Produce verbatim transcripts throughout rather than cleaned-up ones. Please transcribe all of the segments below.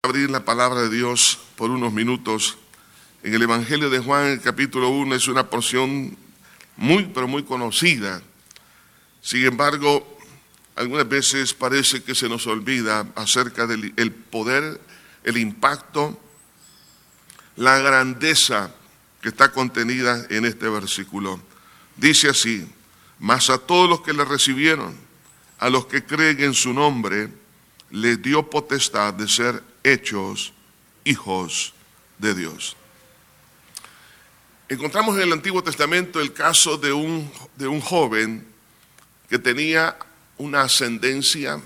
Abrir la palabra de Dios por unos minutos. En el Evangelio de Juan, el capítulo uno, es una porción muy, pero muy conocida. Sin embargo, algunas veces parece que se nos olvida acerca del el poder, el impacto, la grandeza que está contenida en este versículo. Dice así: mas a todos los que le recibieron, a los que creen en su nombre, les dio potestad de ser hechos hijos de Dios. Encontramos en el Antiguo Testamento el caso de un, de un joven que tenía una ascendencia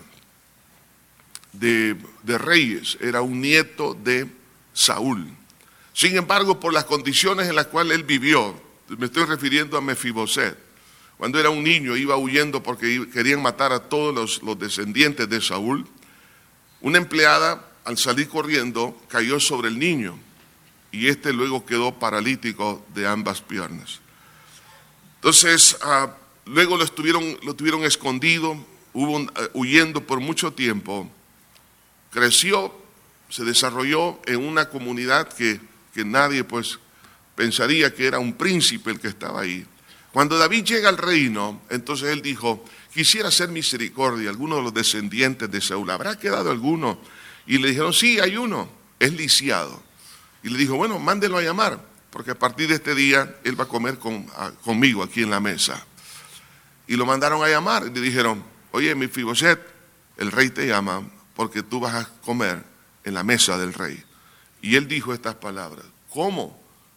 de, de reyes, era un nieto de Saúl. Sin embargo, por las condiciones en las cuales él vivió, me estoy refiriendo a Mefiboset, cuando era un niño iba huyendo porque querían matar a todos los, los descendientes de Saúl. Una empleada, al salir corriendo, cayó sobre el niño y este luego quedó paralítico de ambas piernas. Entonces, uh, luego lo, estuvieron, lo tuvieron escondido, hubo, uh, huyendo por mucho tiempo. Creció, se desarrolló en una comunidad que, que nadie pues pensaría que era un príncipe el que estaba ahí. Cuando David llega al reino, entonces él dijo: quisiera hacer misericordia a alguno de los descendientes de Saúl. ¿Habrá quedado alguno? Y le dijeron: sí, hay uno, es lisiado. Y le dijo: bueno, mándelo a llamar, porque a partir de este día él va a comer con, a, conmigo aquí en la mesa. Y lo mandaron a llamar y le dijeron: oye, Mefiboset, el rey te llama porque tú vas a comer en la mesa del rey. Y él dijo estas palabras: ¿cómo?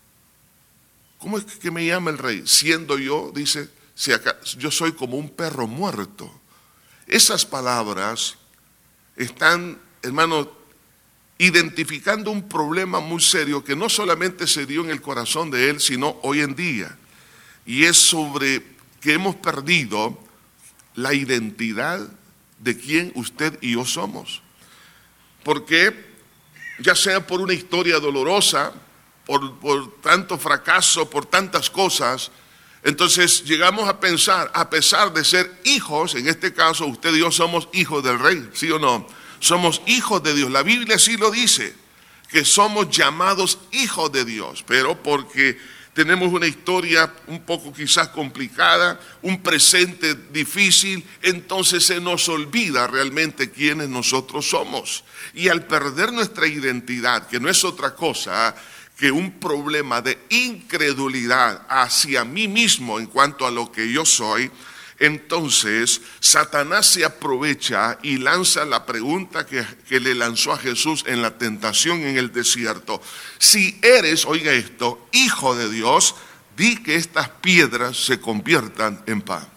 ¿Cómo es que me llama el rey? Siendo yo, dice, si acá, yo soy como un perro muerto. Esas palabras están, hermano, identificando un problema muy serio que no solamente se dio en el corazón de él, sino hoy en día. Y es sobre que hemos perdido la identidad de quién usted y yo somos. Porque ya sea por una historia dolorosa, Por, por tanto fracaso, por tantas cosas, entonces llegamos a pensar, a pesar de ser hijos, en este caso usted y yo somos hijos del rey, ¿sí o no? Somos hijos de Dios, la Biblia sí lo dice, que somos llamados hijos de Dios, pero porque tenemos una historia un poco quizás complicada, un presente difícil, entonces se nos olvida realmente quiénes nosotros somos. Y al perder nuestra identidad, que no es otra cosa que un problema de incredulidad hacia mí mismo en cuanto a lo que yo soy, entonces Satanás se aprovecha y lanza la pregunta que, que le lanzó a Jesús en la tentación en el desierto: si eres, oiga esto, hijo de Dios, di que estas piedras se conviertan en pan.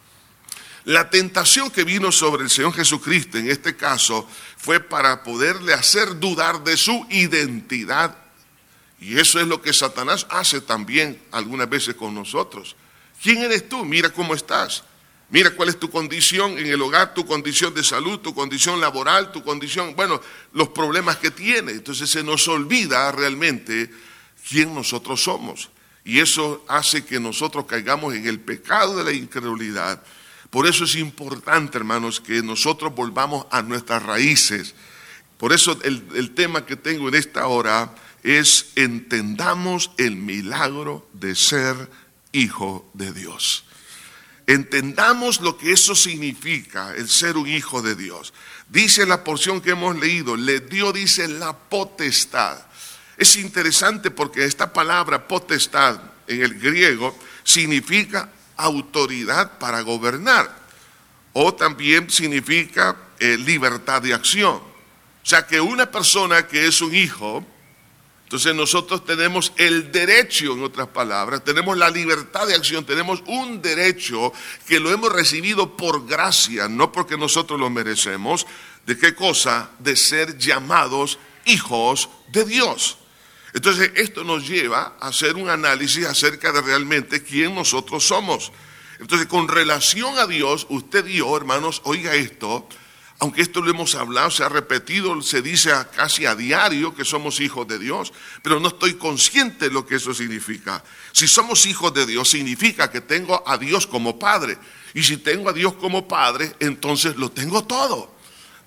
La tentación que vino sobre el Señor Jesucristo en este caso fue para poderle hacer dudar de su identidad. Y eso es lo que Satanás hace también algunas veces con nosotros. ¿Quién eres tú? Mira cómo estás. Mira cuál es tu condición en el hogar, tu condición de salud, tu condición laboral, tu condición, bueno, los problemas que tienes. Entonces se nos olvida realmente quién nosotros somos. Y eso hace que nosotros caigamos en el pecado de la incredulidad. Por eso es importante, hermanos, que nosotros volvamos a nuestras raíces. Por eso el, el tema que tengo en esta hora es: entendamos el milagro de ser hijo de Dios. Entendamos lo que eso significa, el ser un hijo de Dios. Dice la porción que hemos leído, le dio, dice, la potestad. Es interesante porque esta palabra potestad en el griego significa autoridad para gobernar, o también significa eh, libertad de acción. O sea que una persona que es un hijo, entonces nosotros tenemos el derecho, en otras palabras, tenemos la libertad de acción, tenemos un derecho que lo hemos recibido por gracia, no porque nosotros lo merecemos. ¿De qué cosa? De ser llamados hijos de Dios. Entonces esto nos lleva a hacer un análisis acerca de realmente quién nosotros somos. Entonces, con relación a Dios, usted y yo, hermanos, oiga esto, aunque esto lo hemos hablado, se ha repetido, se dice casi a diario que somos hijos de Dios, pero no estoy consciente de lo que eso significa. Si somos hijos de Dios, significa que tengo a Dios como Padre. Y si tengo a Dios como Padre, entonces lo tengo todo.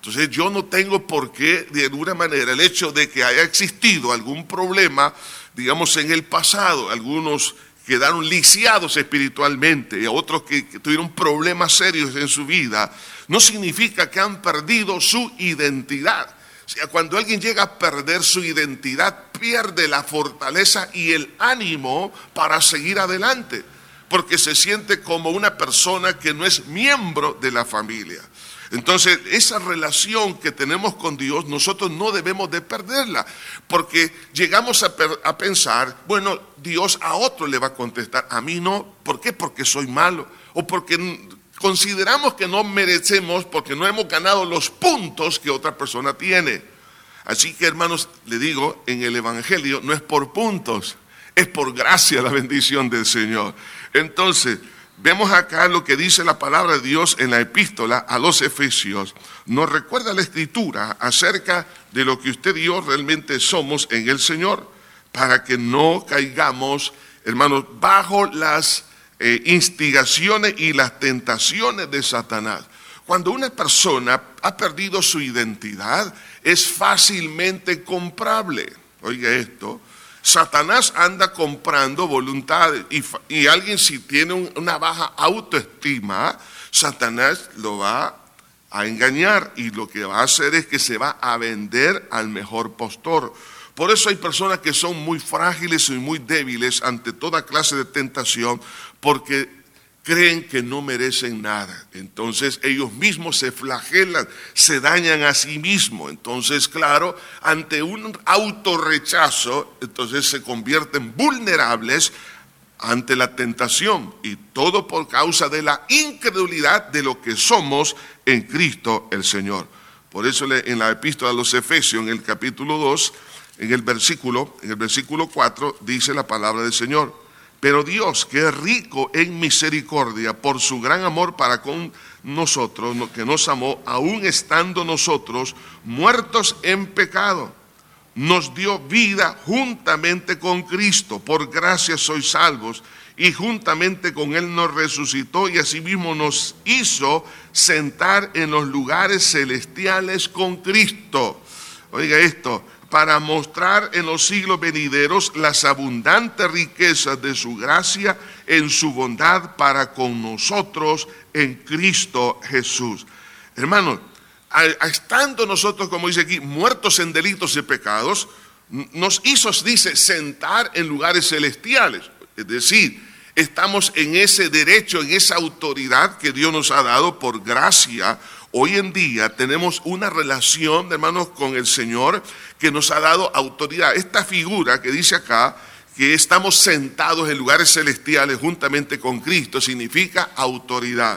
Entonces yo no tengo por qué, de alguna manera, el hecho de que haya existido algún problema, digamos, en el pasado, algunos quedaron lisiados espiritualmente y otros que, que tuvieron problemas serios en su vida, no significa que han perdido su identidad. O sea, cuando alguien llega a perder su identidad, pierde la fortaleza y el ánimo para seguir adelante, porque se siente como una persona que no es miembro de la familia. Entonces, esa relación que tenemos con Dios, nosotros no debemos de perderla, porque llegamos a, a pensar, bueno, Dios a otro le va a contestar, a mí no. ¿Por qué? Porque soy malo, o porque consideramos que no merecemos, porque no hemos ganado los puntos que otra persona tiene. Así que, hermanos, le digo, en el Evangelio no es por puntos, es por gracia la bendición del Señor. Entonces, vemos acá lo que dice la palabra de Dios en la epístola a los Efesios. Nos recuerda la Escritura acerca de lo que usted y yo realmente somos en el Señor, para que no caigamos, hermanos, bajo las eh, instigaciones y las tentaciones de Satanás. Cuando una persona ha perdido su identidad, es fácilmente comprable. Oiga esto. Satanás anda comprando voluntades y, y alguien si tiene un, una baja autoestima, Satanás lo va a engañar y lo que va a hacer es que se va a vender al mejor postor. Por eso hay personas que son muy frágiles y muy débiles ante toda clase de tentación porque creen que no merecen nada. Entonces ellos mismos se flagelan, se dañan a sí mismos. Entonces, claro, ante un autorrechazo, entonces se convierten vulnerables ante la tentación. Y todo por causa de la incredulidad de lo que somos en Cristo el Señor. Por eso en la epístola a los Efesios, en el capítulo dos, en el versículo, en el versículo cuatro, dice la palabra del Señor. Pero Dios, que es rico en misericordia, por su gran amor para con nosotros, que nos amó, aún estando nosotros muertos en pecado, nos dio vida juntamente con Cristo. Por gracia sois salvos, y juntamente con Él nos resucitó, y asimismo nos hizo sentar en los lugares celestiales con Cristo. Oiga esto. Para mostrar en los siglos venideros las abundantes riquezas de su gracia en su bondad para con nosotros en Cristo Jesús. Hermanos, estando nosotros, como dice aquí, muertos en delitos y pecados, nos hizo, dice, sentar en lugares celestiales. Es decir, estamos en ese derecho, en esa autoridad que Dios nos ha dado por gracia. Hoy en día tenemos una relación, hermanos, con el Señor que nos ha dado autoridad. Esta figura que dice acá, que estamos sentados en lugares celestiales juntamente con Cristo, significa autoridad,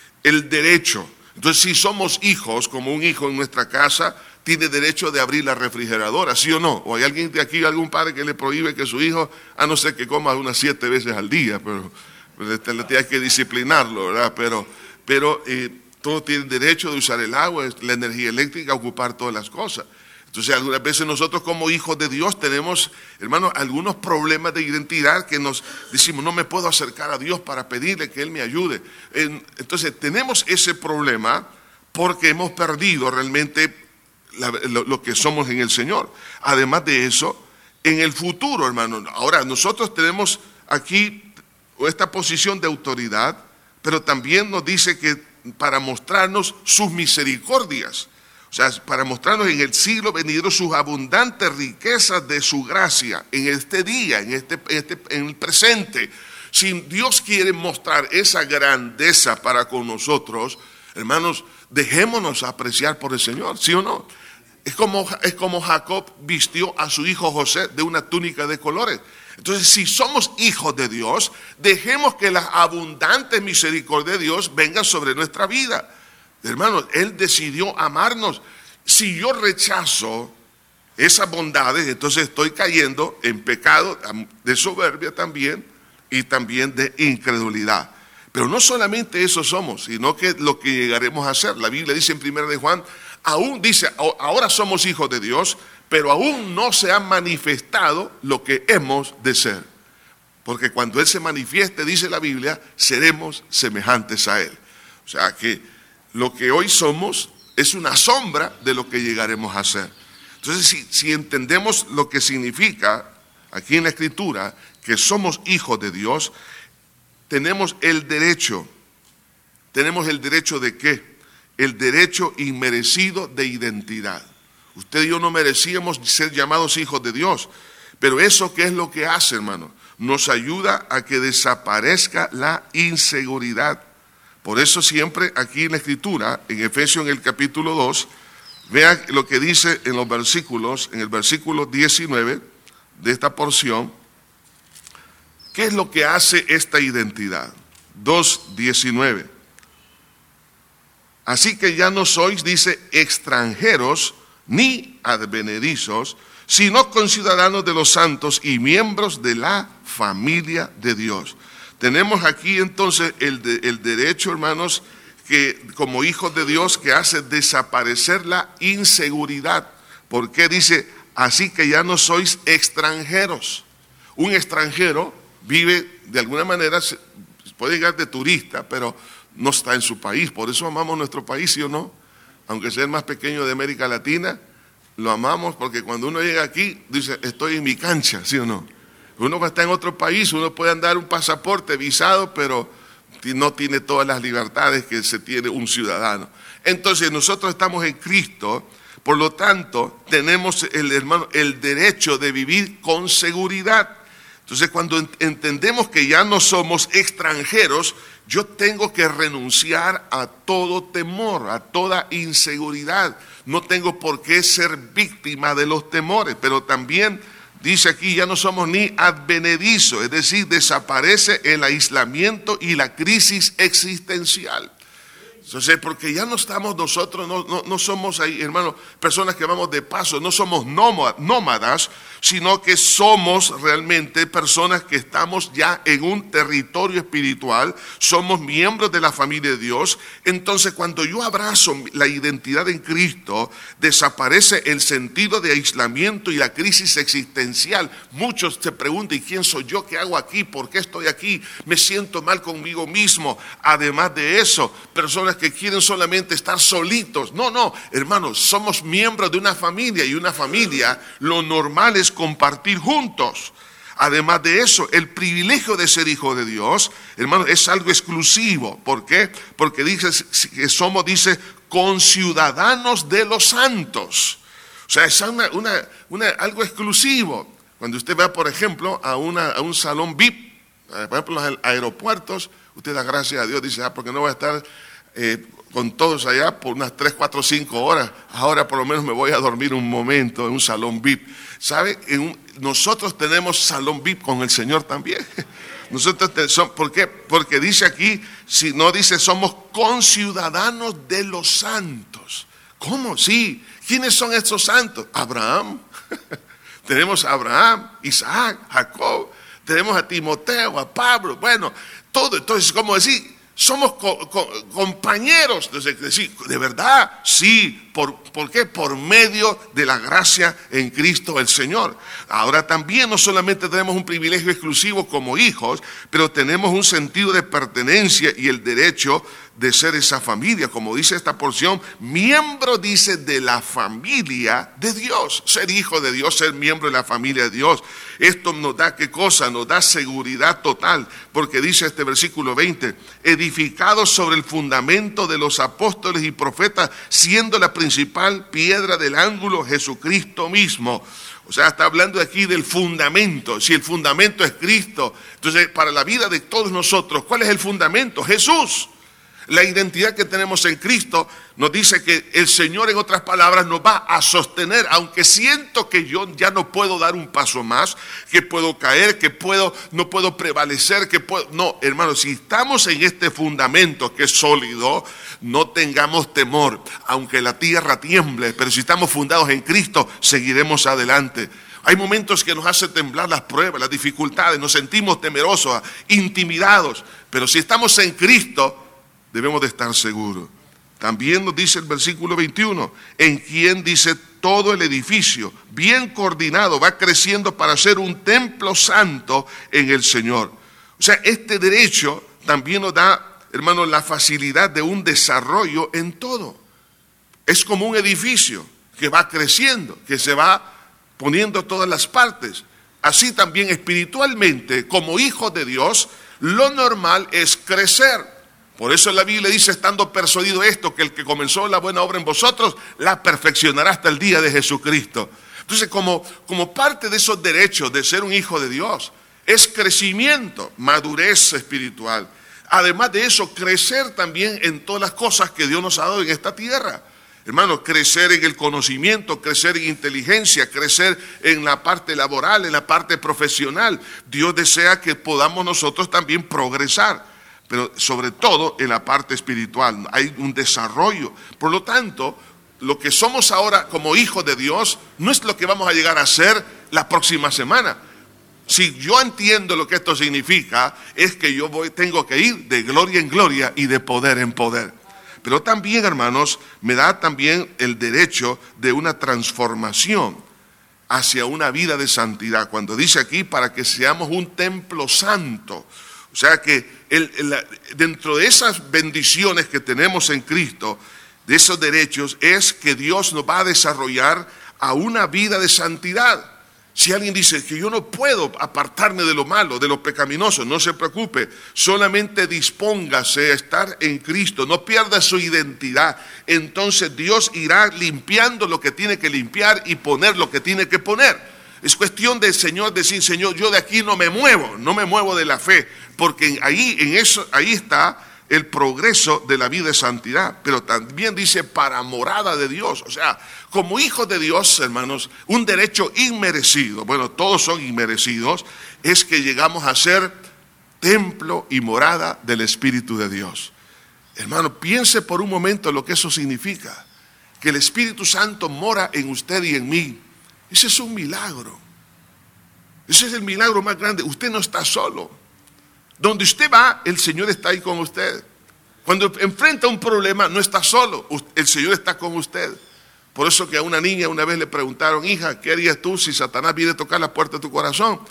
el derecho. Entonces, si somos hijos, como un hijo en nuestra casa, tiene derecho de abrir la refrigeradora, ¿sí o no? O hay alguien de aquí, algún padre que le prohíbe que su hijo, a no ser que coma unas siete veces al día, pero, pero hay que disciplinarlo, ¿verdad? Pero, pero eh, todos tienen derecho de usar el agua, la energía eléctrica, ocupar todas las cosas. Entonces, algunas veces nosotros como hijos de Dios tenemos, hermanos, algunos problemas de identidad que nos decimos, no me puedo acercar a Dios para pedirle que Él me ayude. Entonces, tenemos ese problema porque hemos perdido realmente la, lo, lo que somos en el Señor. Además de eso, en el futuro, hermanos, ahora nosotros tenemos aquí esta posición de autoridad, pero también nos dice que para mostrarnos sus misericordias. O sea, para mostrarnos en el siglo venidero sus abundantes riquezas de su gracia, en este día, en, este, en, este, en el presente. Si Dios quiere mostrar esa grandeza para con nosotros, hermanos, dejémonos apreciar por el Señor, ¿sí o no? Es como, es como Jacob vistió a su hijo José de una túnica de colores. Entonces, si somos hijos de Dios, dejemos que las abundantes misericordias de Dios vengan sobre nuestra vida. Hermanos, Él decidió amarnos. Si yo rechazo esas bondades, entonces estoy cayendo en pecado de soberbia también y también de incredulidad. Pero no solamente eso somos, sino que lo que llegaremos a ser. La Biblia dice en primera de Juan, aún dice, ahora somos hijos de Dios, pero aún no se ha manifestado lo que hemos de ser. Porque cuando Él se manifieste, dice la Biblia, seremos semejantes a Él. O sea que lo que hoy somos es una sombra de lo que llegaremos a ser. Entonces, si, si entendemos lo que significa aquí en la Escritura, que somos hijos de Dios, tenemos el derecho, tenemos el derecho de ¿qué? El derecho inmerecido de identidad. Usted y yo no merecíamos ser llamados hijos de Dios, pero eso ¿qué es lo que hace, hermano? Nos ayuda a que desaparezca la inseguridad. Por eso siempre aquí en la Escritura, en Efesios en el capítulo dos, vean lo que dice en los versículos, en el versículo diecinueve de esta porción, ¿qué es lo que hace esta identidad? dos diecinueve. Así que ya no sois, dice, extranjeros ni advenedizos, sino conciudadanos de los santos y miembros de la familia de Dios. Tenemos aquí entonces el, de, el derecho, hermanos, que como hijos de Dios, que hace desaparecer la inseguridad. ¿Por qué dice, así que ya no sois extranjeros? Un extranjero vive, de alguna manera, puede llegar de turista, pero no está en su país. Por eso amamos nuestro país, ¿sí o no? Aunque sea el más pequeño de América Latina, lo amamos porque cuando uno llega aquí, dice, estoy en mi cancha, ¿sí o no? Uno que está en otro país, uno puede andar un pasaporte, visado, pero no tiene todas las libertades que se tiene un ciudadano. Entonces nosotros estamos en Cristo, por lo tanto tenemos el, hermano, el derecho de vivir con seguridad. Entonces cuando entendemos que ya no somos extranjeros, yo tengo que renunciar a todo temor, a toda inseguridad. No tengo por qué ser víctima de los temores, pero también dice aquí, ya no somos ni advenedizos, es decir, desaparece el aislamiento y la crisis existencial. Entonces, porque ya no estamos nosotros, no, no, no somos ahí, hermanos, personas que vamos de paso, no somos nómadas, sino que somos realmente personas que estamos ya en un territorio espiritual, somos miembros de la familia de Dios. Entonces, cuando yo abrazo la identidad en Cristo, desaparece el sentido de aislamiento y la crisis existencial. Muchos se preguntan, ¿y quién soy yo? ¿Qué hago aquí? ¿Por qué estoy aquí? Me siento mal conmigo mismo. Además de eso, personas que quieren solamente estar solitos. No, no, hermanos, somos miembros de una familia y una familia, lo normal es compartir juntos. Además de eso, el privilegio de ser hijo de Dios, hermanos, es algo exclusivo. ¿Por qué? Porque dice que somos, dice, conciudadanos de los santos. O sea, es una, una, una, algo exclusivo. Cuando usted va, por ejemplo, a, una, a un salón V I P, por ejemplo, en los aeropuertos, usted da gracias a Dios, dice, ah, porque no voy a estar Eh, con todos allá por unas tres, cuatro, cinco horas, ahora por lo menos me voy a dormir un momento en un salón V I P. ¿Sabe? En un, nosotros tenemos salón V I P con el Señor también. Nosotros te, son, ¿por qué? Porque dice aquí, si no dice somos conciudadanos de los santos. ¿Cómo? Sí. ¿Quiénes son estos santos? Abraham. Tenemos a Abraham, Isaac, Jacob. Tenemos a Timoteo, a Pablo. Bueno, todo. Entonces, ¿cómo decir? Somos co co compañeros, entonces, decir, ¿de verdad? Sí. ¿Por, ¿Por qué? Por medio de la gracia en Cristo el Señor. Ahora también no solamente tenemos un privilegio exclusivo como hijos, pero tenemos un sentido de pertenencia y el derecho de ser esa familia, como dice esta porción, miembro, dice, de la familia de Dios. Ser hijo de Dios, ser miembro de la familia de Dios. Esto nos da, ¿qué cosa? Nos da seguridad total, porque dice este versículo veinte, edificados sobre el fundamento de los apóstoles y profetas, siendo la principal piedra del ángulo Jesucristo mismo. O sea, está hablando aquí del fundamento. Si el fundamento es Cristo, entonces para la vida de todos nosotros, ¿cuál es el fundamento? Jesús. La identidad que tenemos en Cristo nos dice que el Señor, en otras palabras, nos va a sostener, aunque siento que yo ya no puedo dar un paso más, que puedo caer, que puedo, no puedo prevalecer, que puedo... No, hermanos, si estamos en este fundamento que es sólido, no tengamos temor, aunque la tierra tiemble, pero si estamos fundados en Cristo, seguiremos adelante. Hay momentos que nos hace temblar las pruebas, las dificultades, nos sentimos temerosos, intimidados, pero si estamos en Cristo, debemos de estar seguros. También nos dice el versículo veintiuno, en quien dice todo el edificio, bien coordinado, va creciendo para ser un templo santo en el Señor. O sea, este derecho también nos da, hermanos, la facilidad de un desarrollo en todo. es como un edificio que va creciendo, que se va poniendo todas las partes. Así también espiritualmente, como hijos de Dios, lo normal es crecer. Por eso la Biblia dice, estando persuadido esto, que el que comenzó la buena obra en vosotros, la perfeccionará hasta el día de Jesucristo. Entonces, como, como parte de esos derechos de ser un hijo de Dios, es crecimiento, madurez espiritual. Además de eso, crecer también en todas las cosas que Dios nos ha dado en esta tierra. Hermano, crecer en el conocimiento, crecer en inteligencia, crecer en la parte laboral, en la parte profesional. Dios desea que podamos nosotros también progresar, pero sobre todo en la parte espiritual. Hay un desarrollo. Por lo tanto, lo que somos ahora como hijos de Dios no es lo que vamos a llegar a ser la próxima semana. Si yo entiendo lo que esto significa, es que yo voy, tengo que ir de gloria en gloria y de poder en poder. Pero también, hermanos, me da también el derecho de una transformación hacia una vida de santidad. Cuando dice aquí, para que seamos un templo santo. O sea que el, el, dentro de esas bendiciones que tenemos en Cristo, de esos derechos, es que Dios nos va a desarrollar a una vida de santidad. Si alguien dice que yo no puedo apartarme de lo malo, de lo pecaminoso, no se preocupe, solamente dispóngase a estar en Cristo, no pierda su identidad. Entonces Dios irá limpiando lo que tiene que limpiar y poner lo que tiene que poner. Es cuestión del Señor decir, Señor, yo de aquí no me muevo, no me muevo de la fe, porque ahí, en eso, ahí está el progreso de la vida de santidad. Pero también dice para morada de Dios, o sea, como hijos de Dios, hermanos, un derecho inmerecido, bueno, todos son inmerecidos, es que llegamos a ser templo y morada del Espíritu de Dios. Hermano, piense por un momento lo que eso significa, que el Espíritu Santo mora en usted y en mí. Ese es un milagro, ese es el milagro más grande. Usted no está solo, donde usted va, el Señor está ahí con usted. Cuando enfrenta un problema, no está solo, el Señor está con usted. Por eso que a una niña una vez le preguntaron, hija, ¿qué harías tú si Satanás viene a tocar la puerta de tu corazón?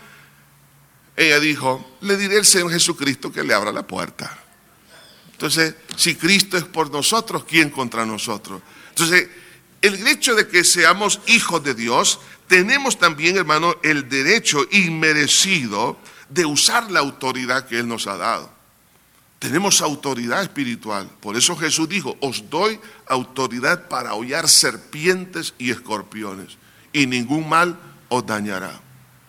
Ella dijo, le diré al Señor Jesucristo que le abra la puerta. Entonces, si Cristo es por nosotros, ¿quién contra nosotros? Entonces, el hecho de que seamos hijos de Dios, tenemos también, hermano, el derecho inmerecido de usar la autoridad que Él nos ha dado. Tenemos autoridad espiritual. Por eso Jesús dijo, os doy autoridad para hollar serpientes y escorpiones, y ningún mal os dañará.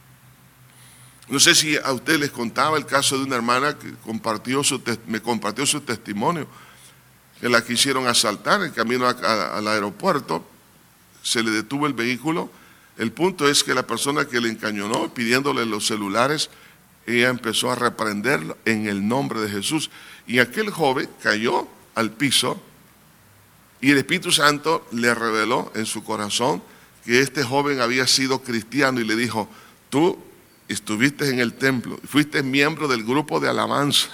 No sé si a ustedes les contaba el caso de una hermana que compartió su, me compartió su testimonio, que la quisieron asaltar en camino a, a, al aeropuerto, se le detuvo el vehículo. El punto es que la persona que le encañonó, pidiéndole los celulares, ella empezó a reprenderlo en el nombre de Jesús. Y aquel joven cayó al piso y el Espíritu Santo le reveló en su corazón que este joven había sido cristiano y le dijo, tú estuviste en el templo, fuiste miembro del grupo de alabanza.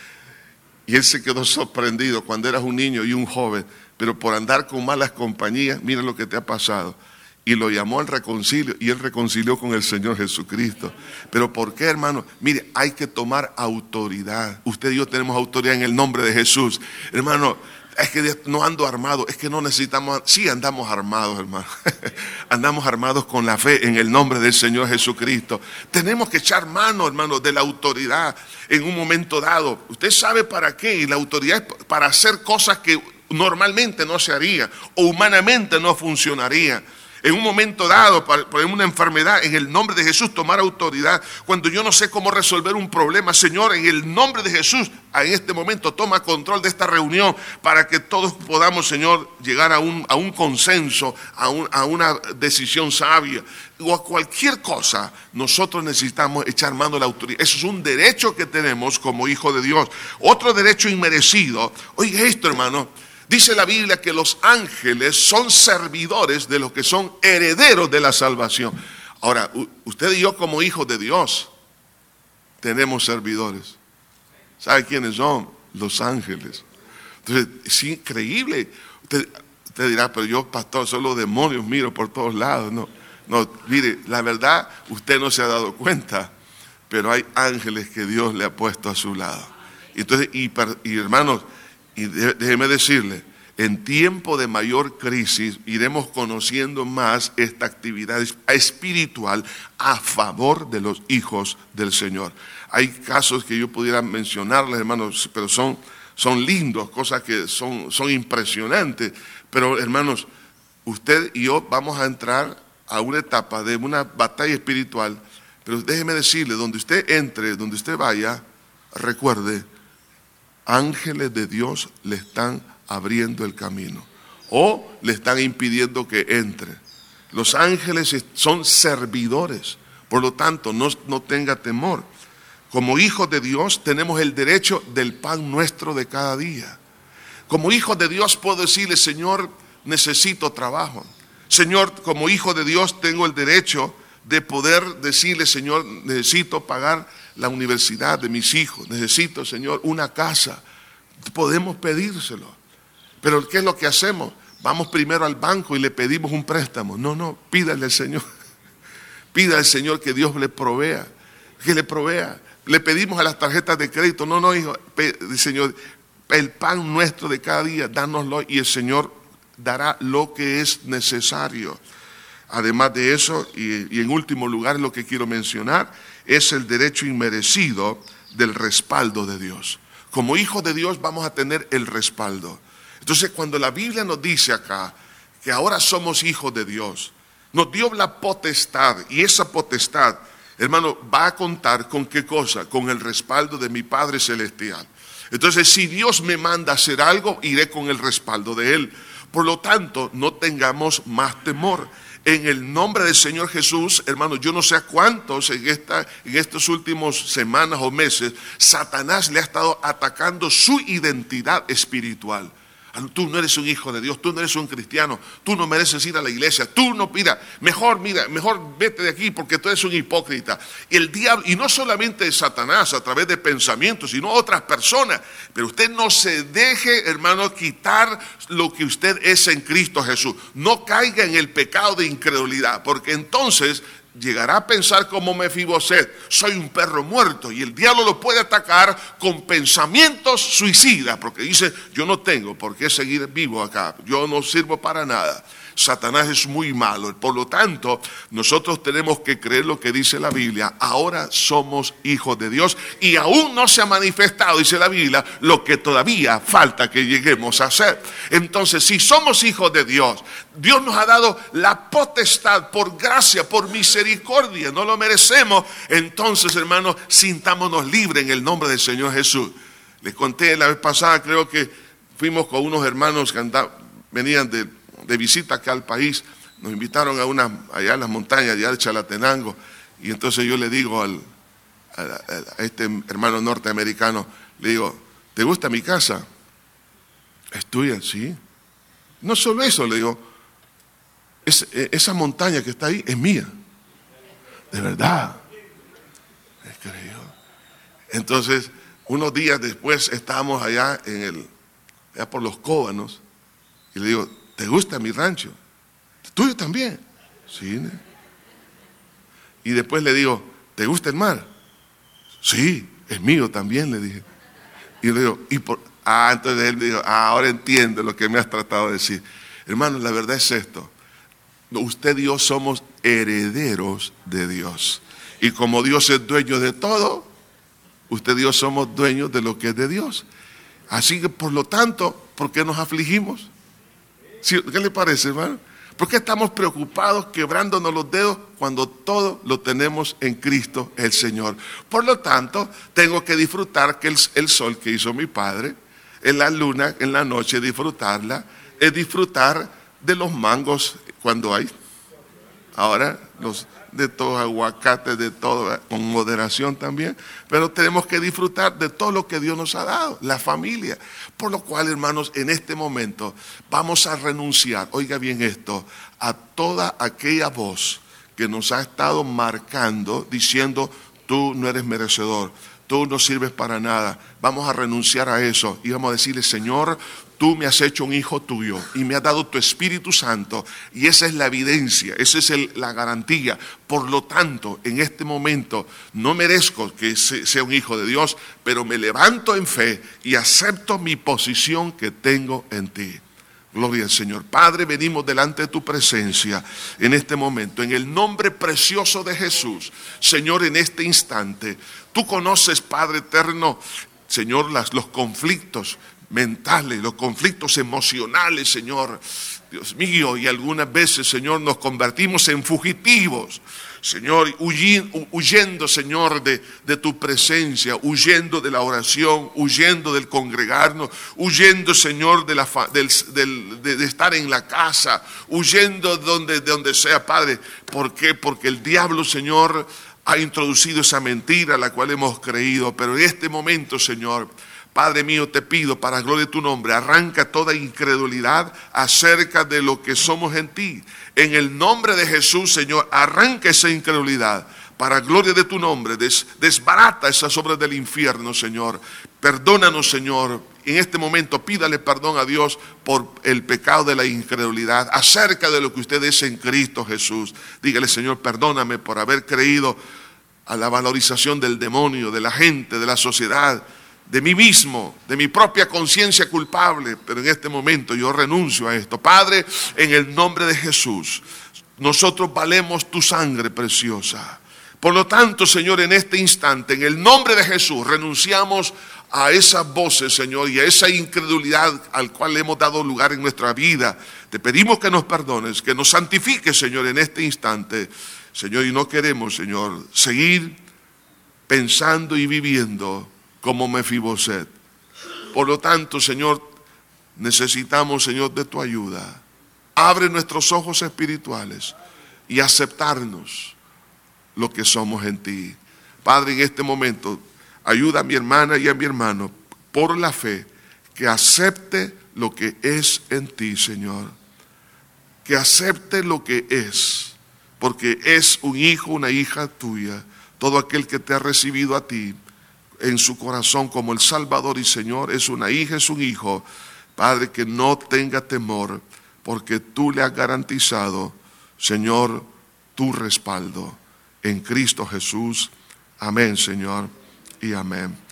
Y él se quedó sorprendido cuando eras un niño y un joven, pero por andar con malas compañías, mira lo que te ha pasado. Y lo llamó al reconcilio, y él reconcilió con el Señor Jesucristo. ¿Pero por qué, hermano? Mire, hay que tomar autoridad. Usted y yo tenemos autoridad en el nombre de Jesús. Hermano, es que no ando armado, es que no necesitamos, sí andamos armados, hermano. Andamos armados con la fe en el nombre del Señor Jesucristo. Tenemos que echar mano, hermano, de la autoridad en un momento dado. Usted sabe para qué, y la autoridad es para hacer cosas que normalmente no se haría o humanamente no funcionaría. En un momento dado, por una enfermedad, en el nombre de Jesús, tomar autoridad. Cuando yo no sé cómo resolver un problema, Señor, en el nombre de Jesús, en este momento toma control de esta reunión para que todos podamos, Señor, llegar a un, a un consenso, a, un, a una decisión sabia. O a cualquier cosa, nosotros necesitamos echar mano de la autoridad. Eso es un derecho que tenemos como hijos de Dios. Otro derecho inmerecido. Oiga esto, hermano. Dice la Biblia que los ángeles son servidores de los que son herederos de la salvación. Ahora, usted y yo como hijos de Dios tenemos servidores. ¿Sabe quiénes son? Los ángeles. Entonces, es increíble. Usted, usted dirá, pero yo, pastor, solo demonios miro por todos lados. No, no, mire, la verdad, usted no se ha dado cuenta, pero hay ángeles que Dios le ha puesto a su lado. Entonces, y, y hermanos, y déjeme decirle, en tiempo de mayor crisis iremos conociendo más esta actividad espiritual a favor de los hijos del Señor. Hay casos que yo pudiera mencionarles, hermanos, pero son, son lindos, cosas que son, son impresionantes. Pero, hermanos, usted y yo vamos a entrar a una etapa de una batalla espiritual. Pero déjeme decirle, donde usted entre, donde usted vaya, recuerde, ángeles de Dios le están abriendo el camino o le están impidiendo que entre. Los ángeles son servidores, por lo tanto no, no tenga temor. Como hijos de Dios tenemos el derecho del pan nuestro de cada día. Como hijos de Dios puedo decirle, Señor, necesito trabajo. Señor, como hijo de Dios tengo el derecho de poder decirle, Señor, necesito pagar la universidad de mis hijos, necesito, Señor, una casa. Podemos pedírselo. Pero ¿qué es lo que hacemos? Vamos primero al banco y le pedimos un préstamo. No, no, pídale al Señor. Pida al Señor que Dios le provea, que le provea. Le pedimos a las tarjetas de crédito. No, no, hijo, Señor, el pan nuestro de cada día, dánoslo y el Señor dará lo que es necesario. Además de eso, y, y en último lugar lo que quiero mencionar, es el derecho inmerecido del respaldo de Dios. Como hijos de Dios vamos a tener el respaldo. Entonces, cuando la Biblia nos dice acá que ahora somos hijos de Dios, nos dio la potestad, y esa potestad, hermano, va a contar con qué cosa, con el respaldo de mi Padre Celestial. Entonces, si Dios me manda a hacer algo, iré con el respaldo de Él. Por lo tanto, no tengamos más temor. En el nombre del Señor Jesús, hermano, yo no sé a cuántos en, esta, en estos últimos semanas o meses, Satanás le ha estado atacando su identidad espiritual. Tú no eres un hijo de Dios, tú no eres un cristiano, tú no mereces ir a la iglesia, tú no, mira, mejor, mira, mejor vete de aquí porque tú eres un hipócrita. Y el diablo, y no solamente Satanás a través de pensamientos, sino otras personas, pero usted no se deje, hermano, quitar lo que usted es en Cristo Jesús. No caiga en el pecado de incredulidad, porque entonces llegará a pensar como Mefiboset, soy un perro muerto, y el diablo lo puede atacar con pensamientos suicidas, porque dice, yo no tengo por qué seguir vivo acá, yo no sirvo para nada. Satanás es muy malo, por lo tanto, nosotros tenemos que creer lo que dice la Biblia. Ahora somos hijos de Dios y aún no se ha manifestado, dice la Biblia, lo que todavía falta que lleguemos a ser. Entonces, si somos hijos de Dios, Dios nos ha dado la potestad por gracia, por misericordia, no lo merecemos. Entonces, hermanos, sintámonos libres en el nombre del Señor Jesús. Les conté la vez pasada, creo que fuimos con unos hermanos que andaban, venían de de visita acá al país, nos invitaron a una, allá en las montañas, allá de Chalatenango, y entonces yo le digo al, a, a este hermano norteamericano, le digo, ¿te gusta mi casa? ¿Es tuya? Sí. No solo eso, le digo, es, esa montaña que está ahí es mía. De verdad. Es creído. Entonces, unos días después estábamos allá en el, allá por los Cóbanos, y le digo, ¿te gusta mi rancho? ¿Tuyo también? Sí. Y después le digo, ¿te gusta el mar? Sí, es mío también, le dije. Y le digo, ¿y por? Ah, entonces él dijo, ah, ahora entiendo lo que me has tratado de decir. Hermano, la verdad es esto. Usted y yo somos herederos de Dios. Y como Dios es dueño de todo, usted y yo somos dueños de lo que es de Dios. Así que, por lo tanto, ¿por qué nos afligimos? ¿Qué le parece, hermano? ¿Por qué estamos preocupados, quebrándonos los dedos, cuando todo lo tenemos en Cristo el Señor? Por lo tanto, tengo que disfrutar que el, el sol que hizo mi Padre, en la luna, en la noche, disfrutarla, es disfrutar de los mangos cuando hay. Ahora, los de todos aguacates, de todo, ¿verdad? Con moderación también, pero tenemos que disfrutar de todo lo que Dios nos ha dado, la familia. Por lo cual, hermanos, en este momento vamos a renunciar, oiga bien esto, a toda aquella voz que nos ha estado marcando, diciendo, tú no eres merecedor, tú no sirves para nada. Vamos a renunciar a eso y vamos a decirle, Señor, tú me has hecho un hijo tuyo y me has dado tu Espíritu Santo, y esa es la evidencia, esa es el, la garantía. Por lo tanto, en este momento no merezco que sea un hijo de Dios, pero me levanto en fe y acepto mi posición que tengo en ti. Gloria al Señor. Padre, venimos delante de tu presencia en este momento, en el nombre precioso de Jesús. Señor, en este instante, tú conoces, Padre eterno, Señor, las, los conflictos mentales, los conflictos emocionales, Señor. Dios mío, y algunas veces, Señor, nos convertimos en fugitivos. Señor, huyendo, Señor, de, de tu presencia, huyendo de la oración, huyendo del congregarnos, huyendo, Señor, de, la, del, del, de, de estar en la casa, huyendo donde, de donde sea, Padre. ¿Por qué? Porque el diablo, Señor, ha introducido esa mentira a la cual hemos creído. Pero en este momento, Señor, Padre mío, te pido para gloria de tu nombre, arranca toda incredulidad acerca de lo que somos en ti. En el nombre de Jesús, Señor, arranca esa incredulidad. Para gloria de tu nombre, des, desbarata esas obras del infierno, Señor. Perdónanos, Señor. En este momento pídale perdón a Dios por el pecado de la incredulidad acerca de lo que usted es en Cristo Jesús. Dígale, Señor, perdóname por haber creído a la valorización del demonio, de la gente, de la sociedad, de mí mismo, de mi propia conciencia culpable, pero en este momento yo renuncio a esto. Padre, en el nombre de Jesús, nosotros valemos tu sangre preciosa. Por lo tanto, Señor, en este instante, en el nombre de Jesús, renunciamos a esas voces, Señor, y a esa incredulidad al cual le hemos dado lugar en nuestra vida. Te pedimos que nos perdones, que nos santifiques, Señor, en este instante. Señor, y no queremos, Señor, seguir pensando y viviendo como Mefiboset. Por lo tanto, Señor, necesitamos, Señor, de tu ayuda. Abre nuestros ojos espirituales y aceptarnos lo que somos en ti. Padre, en este momento, ayuda a mi hermana y a mi hermano por la fe que acepte lo que es en ti, Señor. Que acepte lo que es, porque es un hijo, una hija tuya. Todo aquel que te ha recibido a ti en su corazón como el Salvador y Señor, es una hija, es un hijo. Padre, que no tenga temor, porque tú le has garantizado, Señor, tu respaldo en Cristo Jesús. Amén, Señor, y amén.